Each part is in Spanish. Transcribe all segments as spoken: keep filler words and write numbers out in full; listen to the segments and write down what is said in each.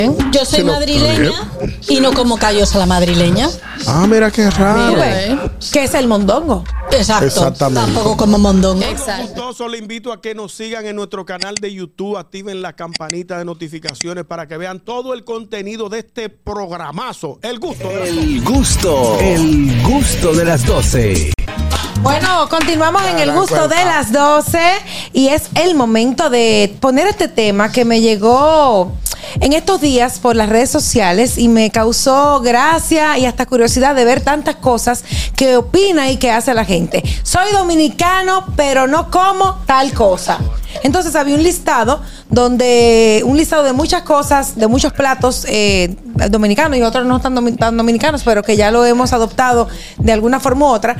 Yo soy Sí, no, madrileña y no como callos a la madrileña. Ah, mira qué raro. Mira, ¿Qué es el mondongo? Exacto. Exactamente. Tampoco como mondongo. Exacto. Gustoso, le invito a que nos sigan en nuestro canal de YouTube, activen la campanita de notificaciones para que vean todo el contenido de este programazo. El gusto. De El gusto, el gusto de las doce. Bueno, continuamos en el gusto de las doce y es el momento de poner este tema que me llegó en estos días por las redes sociales y me causó gracia y hasta curiosidad de ver tantas cosas que opina y que hace la gente. Soy dominicano, pero no como tal cosa. Entonces había un listado donde un listado de muchas cosas, de muchos platos eh, dominicanos y otros no tan, domin- tan dominicanos, pero que ya lo hemos adoptado de alguna forma u otra.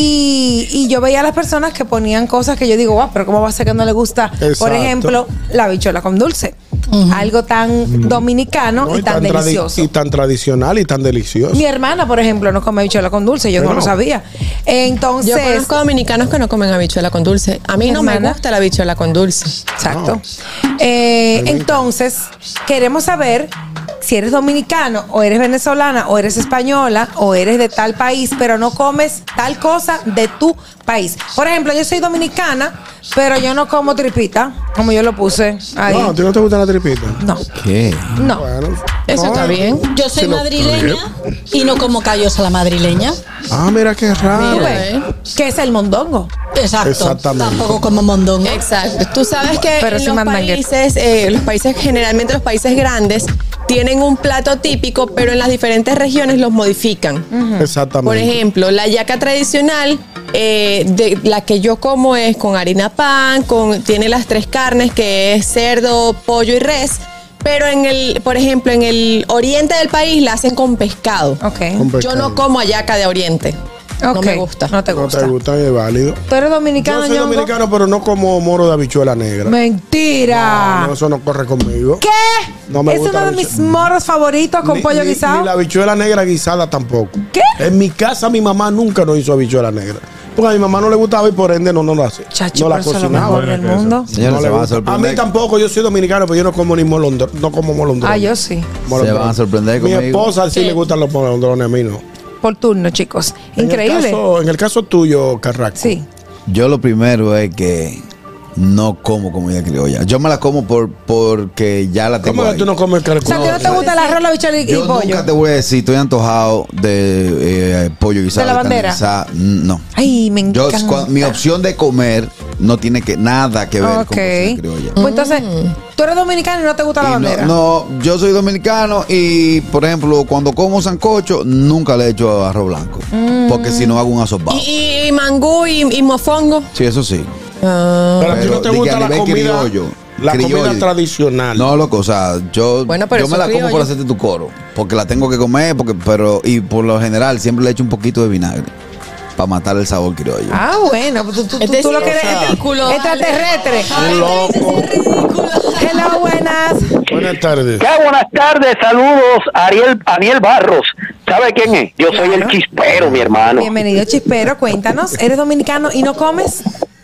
Y, y yo veía a las personas que ponían cosas que yo digo, wow, pero ¿cómo va a ser que no le gusta? Exacto. Por ejemplo, la habichuela con dulce. Uh-huh. Algo tan uh-huh. dominicano no, y, y tan, tan delicioso. Tradi- y tan tradicional y tan delicioso. Mi hermana, por ejemplo, no come habichuela con dulce. Yo pero, no lo sabía. Entonces, yo conozco dominicanos que no comen habichuela con dulce. A mí no hermana, me gusta la habichuela con dulce. Exacto. No. Eh, entonces, queremos saber si eres dominicano o eres venezolana o eres española o eres de tal país, pero no comes tal cosa de tu país. Por ejemplo, yo soy dominicana, pero yo no como tripita, como yo lo puse ahí. No, ¿a ti no te gusta la tripita? No. ¿Qué? No. Bueno, eso no, está bien. Yo soy sí, madrileña no, y no como callos a la madrileña. Ah, mira qué raro. Mira, ¿qué es el mondongo? Exacto. Exactamente. Tampoco como mondongo. Exacto. Tú sabes que pero en si los países, eh, los países, generalmente los países grandes, tienen un plato típico, pero en las diferentes regiones los modifican. Uh-huh. Exactamente. Por ejemplo, la yaca tradicional, eh, de la que yo como es con harina pan, con, tiene las tres carnes, que es cerdo, pollo y res. Pero en el, por ejemplo, en el oriente del país la hacen con pescado. Okay. Con pescado. Yo no como hallaca de oriente. Okay. No me gusta. No te gusta. No te gusta, es válido. ¿Tú eres dominicano, Yo soy Ñongo? dominicano, pero no como moro de habichuela negra. Mentira. No, no, eso no corre conmigo. ¿Qué? No me es gusta uno de la mis habichuela. moros favoritos con Ni- pollo ni, guisado. Ni la habichuela negra guisada tampoco. ¿Qué? En mi casa mi mamá nunca nos hizo habichuela negra. Porque a mi mamá no le gustaba y por ende no, no lo hace. Chacho, no la pero eso es lo cocinaba. mejor del mundo. Señores, No se le van a gusta. A sorprender. mí tampoco, yo soy dominicano, pero yo no como ni molondro, no como molondrones. Ah, yo sí. Molondrones. Se van a sorprender Mi conmigo. esposa sí ¿Qué? le gustan los molondrones, a mí no. Por turno, chicos. En el Increíble. caso- en el caso tuyo, Carraco. Sí. Yo lo primero es que no como comida criolla. Yo me la como por porque ya la tengo ¿Cómo que ahí. tú no comes O sea, caracol? ¿que no te gusta el arroz, la habichuela y, y Yo pollo? nunca te voy a decir, estoy antojado de eh, pollo guisado. ¿De la carne bandera? guisada. No. Ay, me Yo, encanta. cua- mi opción de comer no tiene que nada que ver Ok. con cocina criolla. Pues entonces, tú eres dominicano y no te gusta la Y bandera. no, no, yo soy dominicano y, por ejemplo, cuando como sancocho, nunca le echo arroz blanco. Mm. Porque si no hago un asopado. Y, y, y mangú y, y mofongo. Sí, eso sí. Ah. Pero a ti Pero no te di que gusta a la nivel comida, criollo, la criollo. comida tradicional. No, loco, o sea, yo, Bueno, pero yo me eso la como criollo. por hacerte tu coro. Porque la tengo que comer, porque, pero, y por lo general siempre le echo un poquito de vinagre. Para matar el sabor criollo. Ah, bueno, pues tú, tú, Este tú lo sí que es eres ridículo, extraterrestre. Un loco. Hello, buenas. Buenas tardes. Ya, buenas tardes, saludos, Ariel, Ariel Barros. ¿Sabe quién es? Yo soy Claro. el chispero, mi hermano. Bienvenido, Chispero. Cuéntanos, ¿eres dominicano y no comes?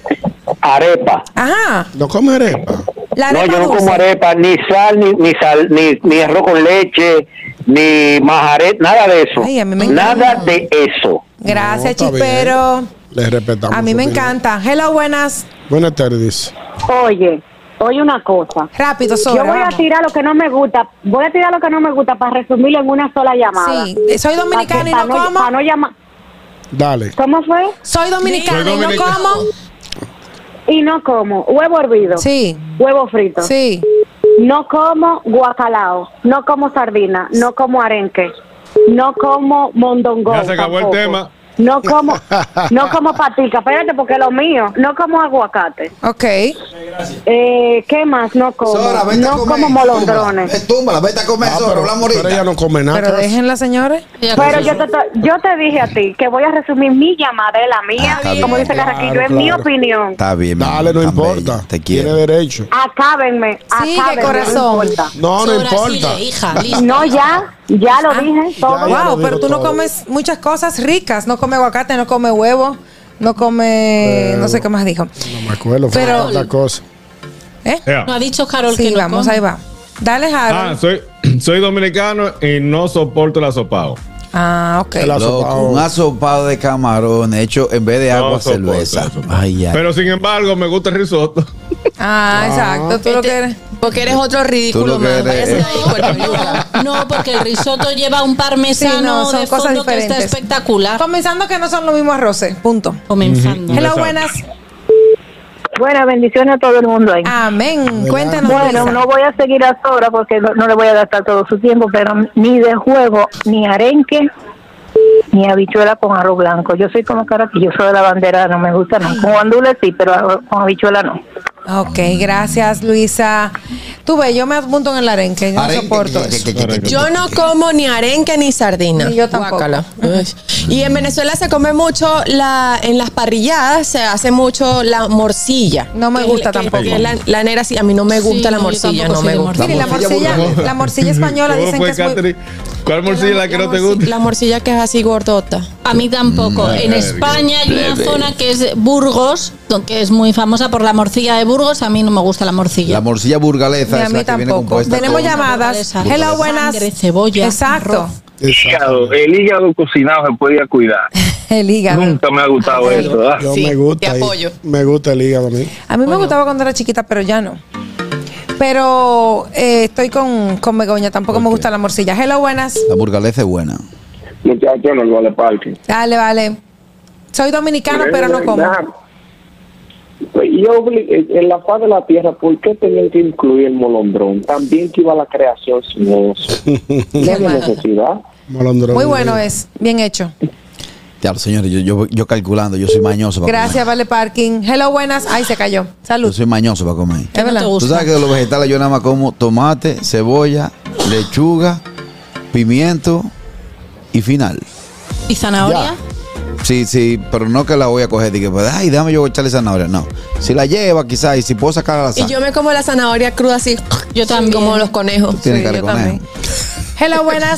Arepa. Ajá. ¿No comes arepa? La No, arepa yo no dulce. como arepa, ni sal, ni, ni sal, ni, ni arroz con leche, ni majaret, nada de eso. Ay, a mí me encanta. Nada de eso. Gracias, No, está Chispero. Les respetamos. A mí su me opinión. encanta. Hello, buenas. Buenas tardes. Oye, oye una cosa. Rápido, Yo sobre. voy a tirar lo que no me gusta. Voy a tirar lo que no me gusta para resumirlo en una sola llamada. Sí, soy dominicana y no Para como. para no llamar. Dale. ¿Cómo fue? Soy dominicana Soy y no dominicana. como. Y no como huevo hervido. Sí, Huevo frito. sí. No como guacalao. No como sardina. No como arenque. No como mondongo. Ya se acabó el tampoco. tema. No como, no como patica. Espérate, porque lo mío. No como aguacate. Ok. Eh, ¿Qué más? No como. Sora, vete a no comer. como molondrones. Túmbala, eh, túmbala, vete a comer, Ah, Sora, pero, hablamos pero ahorita. ella no come nada. Pero déjenla, señores. Pero yo te, yo te dije a ti que voy a resumir mi llamada de la mía, Ah, está como bien. dice Carraquillo, Claro, es mi claro. opinión. Está bien, mi Dale, amor, no tan importa. bella, te Tiene quiero. derecho. Acábenme, Sigue, acábenme, corazón. no importa. No, no Sobra, importa. sigue, hija, listo. No, ya, ya lo dije, todo. ya lo Wow, pero digo tú no todo. comes muchas cosas ricas. No come aguacate, no come huevo, no come. Pero- no sé qué más dijo. No me acuerdo. Pero- Pero otra cosa. ¿Eh? Ya. No ha dicho Carol Sí, que no vamos, come. ahí va. Dale, Harold. Ah, soy, Soy dominicano y no soporto el asopado. Ah, ok. El Loco, asopado. un asopado de camarón hecho en vez de No agua, soporto cerveza. el asopado. Ay, ay. Pero sin embargo, me gusta el risotto. Ah, exacto. Tú lo que eres. Porque eres otro Tú ridículo lo que más. eres- Váyase de ahí, cuerpo. No, porque el risotto lleva un parmesano Sí, no, son de cosas fondo que está diferentes. espectacular. Comenzando que no son los mismos arroces. Punto. Comenzando. Hello, Exacto. buenas. Buenas bendiciones a todo el mundo ahí. Amén. Cuéntanos. Bueno, Lisa. no voy a seguir a Sora porque no, no le voy a gastar todo su tiempo, pero ni de juego, ni arenque, ni habichuela con arroz blanco. Yo soy como Carraquillo, soy de la bandera, no me gusta, no. Con gandules sí, pero arroz con habichuela no. Ok, gracias, Luisa. Tú ves, yo me apunto en el arenque. Yo no Arenque, soporto que- eso. que- que- que- que- Yo no como ni arenque ni sardina. Ni yo tampoco. Guácala. Ay. Y en Venezuela se come mucho la, en las parrilladas se hace mucho la morcilla. No me Que- gusta que- tampoco. que la, la negra sí, a mí no me gusta Sí, la no, yo morcilla, tampoco no soy me de gusta. Mire, la morcilla morcilla, burgalesa. la morcilla española ¿Cómo dicen fue, que es muy... Catherine? ¿Cuál morcilla la que no te morci- gusta? La morcilla que es así gordota. A mí tampoco. Mm, En ay, España hay una plebe. zona que es Burgos, que es muy famosa por la morcilla de Burgos. A mí no me gusta la morcilla. La morcilla burgalesa Ni a es mí la que viene tampoco. compuesta Tenemos con- llamadas. Burgalesa. Hello, buenas. Sangre, cebolla, Exacto. arroz. Hígado, el hígado cocinado se podía cuidar. El hígado. Nunca me ha gustado Ay. eso, ¿verdad? Yo Sí, me gusta. te ahí. apoyo. Me gusta el hígado a mí. A mí me gustaba cuando era chiquita, pero ya no. Pero eh, estoy con, con Begoña. Tampoco me gusta la morcilla. Hello, buenas. La burgalesa es buena. Muchachos, no vale parque. Dale, vale. Soy dominicano, pero no como. Pues yo, en la faz de la tierra, ¿por qué tenían que incluir el molondrón? También que iba la creación sin eso. No había mal. necesidad. Molondrón. Muy bueno es. Bien hecho. Ya, señores, yo, yo, yo calculando, yo soy mañoso para Gracias, comer. vale parking. Hello, buenas. Ay, se cayó. Yo Salud. soy mañoso para comer. ¿Qué Es no te verdad. gusta? Tú sabes que de los vegetales yo nada más como tomate, cebolla, lechuga, pimiento y final. ¿Y zanahoria? Sí, sí, pero no que la voy a coger y que pues, ay, déjame yo echarle zanahoria. No. Si la lleva, quizás, y si puedo sacar a la Y sal. yo me como la zanahoria cruda así. Yo también. Como los conejos. Tienes Sí, cara de yo conejo. también. Hello, buenas.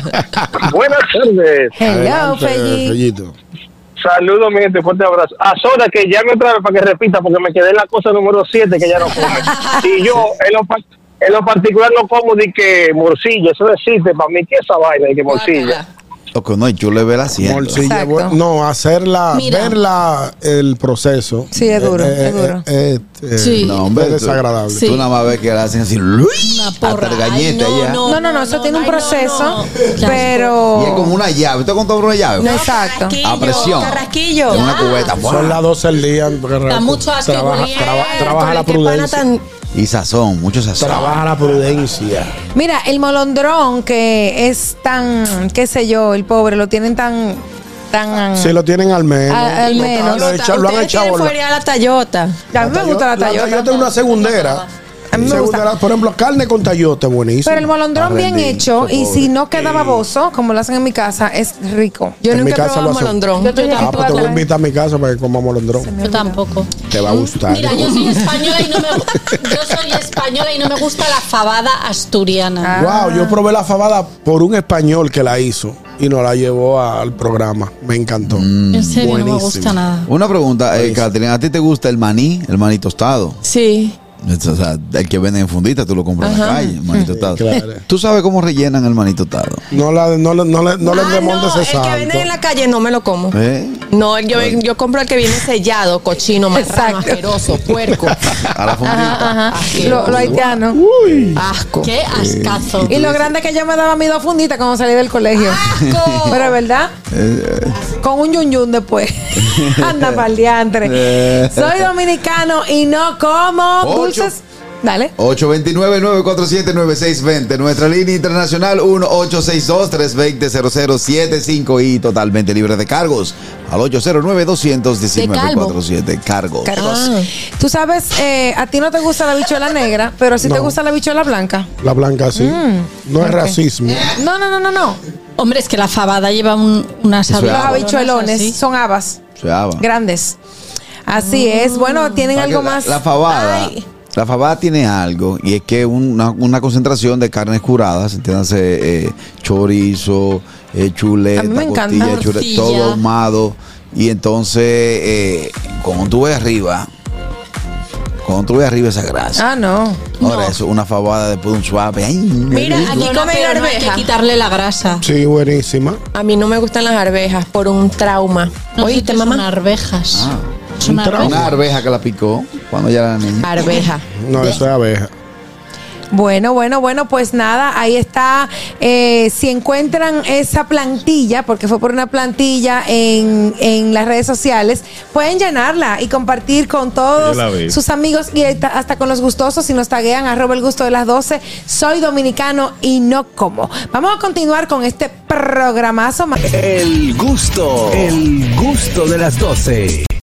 Buenas tardes. Hello, Adelante, Felli. Fellito. Saludos, mi gente, fuerte abrazo. A Soda, que llame otra vez para que repita, porque me quedé en la cosa número siete que ya no come. Y yo, en lo, par- en lo particular, no como de que morcilla, eso no existe para mí, que esa vaina de que morcilla. Guácala. Loco, no, yo le veo la hacienda. Morcilla, Exacto. bu- no, hacerla, Mira. verla, el proceso. Sí, es duro, es duro. eh, eh, Sí. No, hombre, es tú- desagradable. Sí. Tú nada más ves que la hacen así, Una porra. hasta el gañete Ay, ya. No, no, no, eso tiene un ay, no, proceso, no. Qué pero... Y es como una llave. ¿Usted contó una llave? No, exacto. Carrasquillo, A presión. Carrasquillo. En una cubeta. Son las doce del día. Da mucho asco, Trabaja, Julián. traba- trabaja la Qué pana prudencia. tan- Y sazón, mucho sazón. Trabaja la prudencia. Mira, el molondrón que es tan, qué sé yo, el pobre, lo tienen tan, tan... Si lo tienen al menos. A- al Lo- menos. Lo, echa- lo han Ustedes echado. quieren la- fuera la Toyota. A mí me gusta la Toyota Toyota. es una segundera. A mí me Segundera, gusta. Por ejemplo, carne con Toyota, buenísimo. Pero el molondrón bien Arrendí, hecho qué y pobre. si no queda baboso, como lo hacen en mi casa, es rico. Yo En mi nunca he casa probado lo hacen. molondrón. Yo estoy Ah, pues te voy a invitar a mi casa para que coma molondrón. Yo tampoco. Te va a gustar. Mira, yo soy española y no me yo soy española y no me gusta la fabada asturiana. Ah. Wow, yo probé la fabada por un español que la hizo y nos la llevó al programa. Me encantó. En serio, no me buenísimo. gusta nada. Una pregunta, eh, Caterina, ¿a ti te gusta el maní, el maní tostado? Sí. O sea, el que venden en fundita, tú lo compras en la calle, el maní tostado. claro. ¿Tú sabes cómo rellenan el maní tostado? No, la, no, le- no, le- no le Ah, remontes no, ese el que venden salto. en la calle no me lo como. ¿Eh? No, yo, yo compro el que viene sellado, cochino, marrano, Exacto. asqueroso, puerco. A la fundita. Ajá, Asqueroso. lo, lo haitiano. Asco. Qué ascazo. Y lo grande que yo me daba mis dos funditas cuando salí del colegio. Pero es verdad, con un yun yun después. Anda pa'l diantre. Soy dominicano y no como Ocho. dulces. Dale. ocho dos nueve, nueve cuatro siete, nueve seis dos cero. Nuestra línea internacional uno ocho seis dos, tres dos cero, cero cero siete cinco y totalmente libre de cargos. Al ocho cero nueve, dos uno nueve, nueve cuatro siete. Cargos. Cargos. Tú sabes, eh, a ti no te gusta la bichuela negra, pero sí te No. gusta la bichuela blanca. La blanca sí. no es racismo. No, no, no, no, no. Hombre, es que la fabada lleva un, unas Eso es Los habas. habichuelones así. son habas Se llama. grandes. Así es. Bueno, tienen Para que algo la- más. La fabada. Ay. La fabada tiene algo y es que una, una concentración de carnes curadas, entiéndase, eh, chorizo, eh, chuleta, A mí me encanta. costilla, chule- Morcilla. todo ahumado. Y entonces, eh, cuando tú ves arriba, Cuando tú ves arriba esa grasa. Ah, no. Ahora No. eso, una fabada después de un suave. Ay, Mira, qué rico. aquí Bueno, comen pero no hay que arvejas. quitarle la grasa. Sí, buenísima. A mí no me gustan las arvejas por un trauma. No sé ¿Oíste, qué son mamá? arvejas. Ah. Son Un trauma. arvejas. Una arveja que la picó cuando ya era niña. Arveja. No, eso es abeja. Bueno, bueno, bueno, pues nada, ahí está. Eh, si encuentran esa plantilla, porque fue por una plantilla en, en las redes sociales, pueden llenarla y compartir con todos Yo la vi. sus amigos y hasta hasta con los gustosos. Si nos taguean, arroba el gusto de las doce. Soy dominicano y no como. Vamos a continuar con este programazo. El gusto, el gusto de las doce.